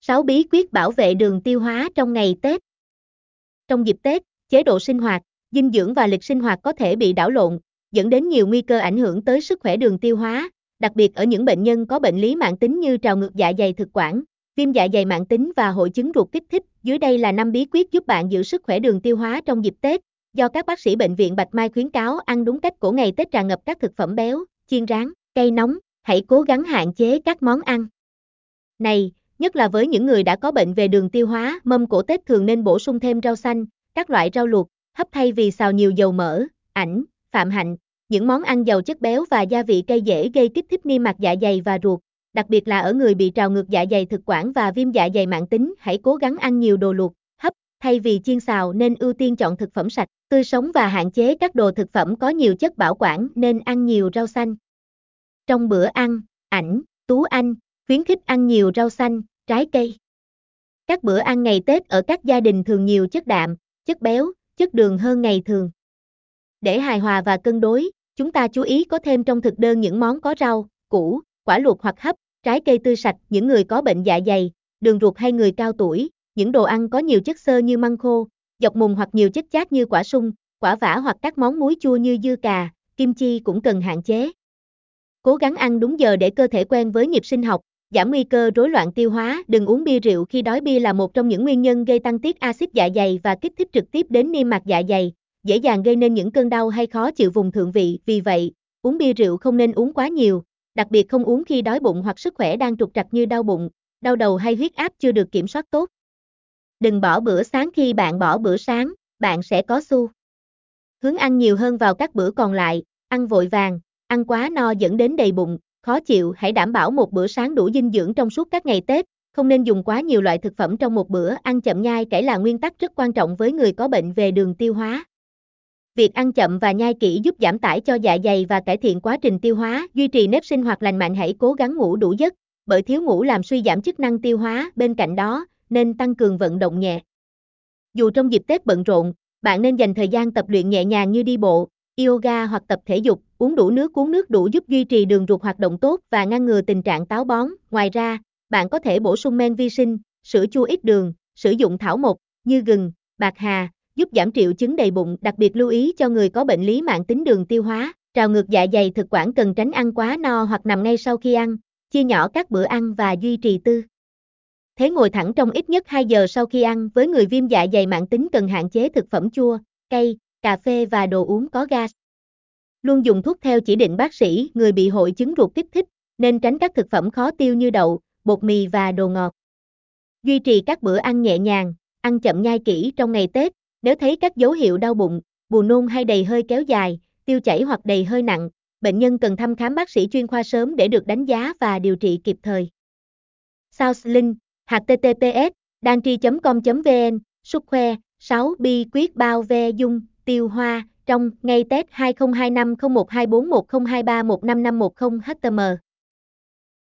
6 bí quyết bảo vệ đường tiêu hóa trong ngày Tết. Trong dịp Tết, chế độ sinh hoạt, dinh dưỡng và lịch sinh hoạt có thể bị đảo lộn, dẫn đến nhiều nguy cơ ảnh hưởng tới sức khỏe đường tiêu hóa, đặc biệt ở những bệnh nhân có bệnh lý mãn tính như trào ngược dạ dày thực quản, viêm dạ dày mãn tính và hội chứng ruột kích thích. Dưới đây là 5 bí quyết giúp bạn giữ sức khỏe đường tiêu hóa trong dịp Tết, do các bác sĩ bệnh viện Bạch Mai khuyến cáo ăn đúng cách. Của ngày Tết tràn ngập các thực phẩm béo, chiên rán, cay nóng, hãy cố gắng hạn chế các món ăn này, nhất là với những người đã có bệnh về đường tiêu hóa. Mâm cỗ Tết thường nên bổ sung thêm rau xanh, các loại rau luộc, hấp thay vì xào nhiều dầu mỡ. Phạm Hạnh, những món ăn giàu chất béo và gia vị cay dễ gây kích thích niêm mạc dạ dày và ruột, đặc biệt là ở người bị trào ngược dạ dày thực quản và viêm dạ dày mãn tính. Hãy cố gắng ăn nhiều đồ luộc, hấp, thay vì chiên xào, nên ưu tiên chọn thực phẩm sạch, tươi sống và hạn chế các đồ thực phẩm có nhiều chất bảo quản, nên ăn nhiều rau xanh. Trong bữa ăn, Tú Anh khuyến khích ăn nhiều rau xanh, trái cây. Các bữa ăn ngày Tết ở các gia đình thường nhiều chất đạm, chất béo, chất đường hơn ngày thường. Để hài hòa và cân đối, chúng ta chú ý có thêm trong thực đơn những món có rau, củ, quả luộc hoặc hấp, trái cây tươi sạch. Những người có bệnh dạ dày, đường ruột hay người cao tuổi, những đồ ăn có nhiều chất xơ như măng khô, dọc mùng hoặc nhiều chất chát như quả sung, quả vả hoặc các món muối chua như dưa cà, kim chi cũng cần hạn chế. Cố gắng ăn đúng giờ để cơ thể quen với nhịp sinh học, giảm nguy cơ rối loạn tiêu hóa. Đừng uống bia rượu khi đói. Bia là một trong những nguyên nhân gây tăng tiết axit dạ dày và kích thích trực tiếp đến niêm mạc dạ dày, dễ dàng gây nên những cơn đau hay khó chịu vùng thượng vị. Vì vậy, uống bia rượu không nên uống quá nhiều, đặc biệt không uống khi đói bụng hoặc sức khỏe đang trục trặc như đau bụng, đau đầu hay huyết áp chưa được kiểm soát tốt. Đừng bỏ bữa sáng. Khi bạn bỏ bữa sáng, bạn sẽ có xu hướng ăn nhiều hơn vào các bữa còn lại. Ăn vội vàng, ăn quá no dẫn đến đầy bụng, khó chịu. Hãy đảm bảo một bữa sáng đủ dinh dưỡng trong suốt các ngày Tết, không nên dùng quá nhiều loại thực phẩm trong một bữa. Ăn chậm nhai kỹ là nguyên tắc rất quan trọng với người có bệnh về đường tiêu hóa. Việc ăn chậm và nhai kỹ giúp giảm tải cho dạ dày và cải thiện quá trình tiêu hóa. Duy trì nếp sinh hoạt lành mạnh. Hãy cố gắng ngủ đủ giấc, bởi thiếu ngủ làm suy giảm chức năng tiêu hóa. Bên cạnh đó, nên tăng cường vận động nhẹ. Dù trong dịp Tết bận rộn, bạn nên dành thời gian tập luyện nhẹ nhàng như đi bộ, yoga hoặc tập thể dục. Uống đủ nước. Uống nước đủ giúp duy trì đường ruột hoạt động tốt và ngăn ngừa tình trạng táo bón. Ngoài ra, bạn có thể bổ sung men vi sinh, sữa chua ít đường, sử dụng thảo mộc như gừng, bạc hà, giúp giảm triệu chứng đầy bụng. Đặc biệt lưu ý cho người có bệnh lý mãn tính đường tiêu hóa, trào ngược dạ dày thực quản cần tránh ăn quá no hoặc nằm ngay sau khi ăn, chia nhỏ các bữa ăn và duy trì tư thế ngồi thẳng trong ít nhất 2 giờ sau khi ăn. Với người viêm dạ dày mãn tính cần hạn chế thực phẩm chua, cay, cà phê và đồ uống có gas. Luôn dùng thuốc theo chỉ định bác sĩ. Người bị hội chứng ruột kích thích nên tránh các thực phẩm khó tiêu như đậu, bột mì và đồ ngọt. Duy trì các bữa ăn nhẹ nhàng, ăn chậm nhai kỹ trong ngày Tết. Nếu thấy các dấu hiệu đau bụng, buồn nôn hay đầy hơi kéo dài, tiêu chảy hoặc đầy hơi nặng, bệnh nhân cần thăm khám bác sĩ chuyên khoa sớm để được đánh giá và điều trị kịp thời. South https dantri.com.vn Sức khoe 6 bí quyết bao ve dung tiêu hóa trong ngày Tết 2025 012410231551 htm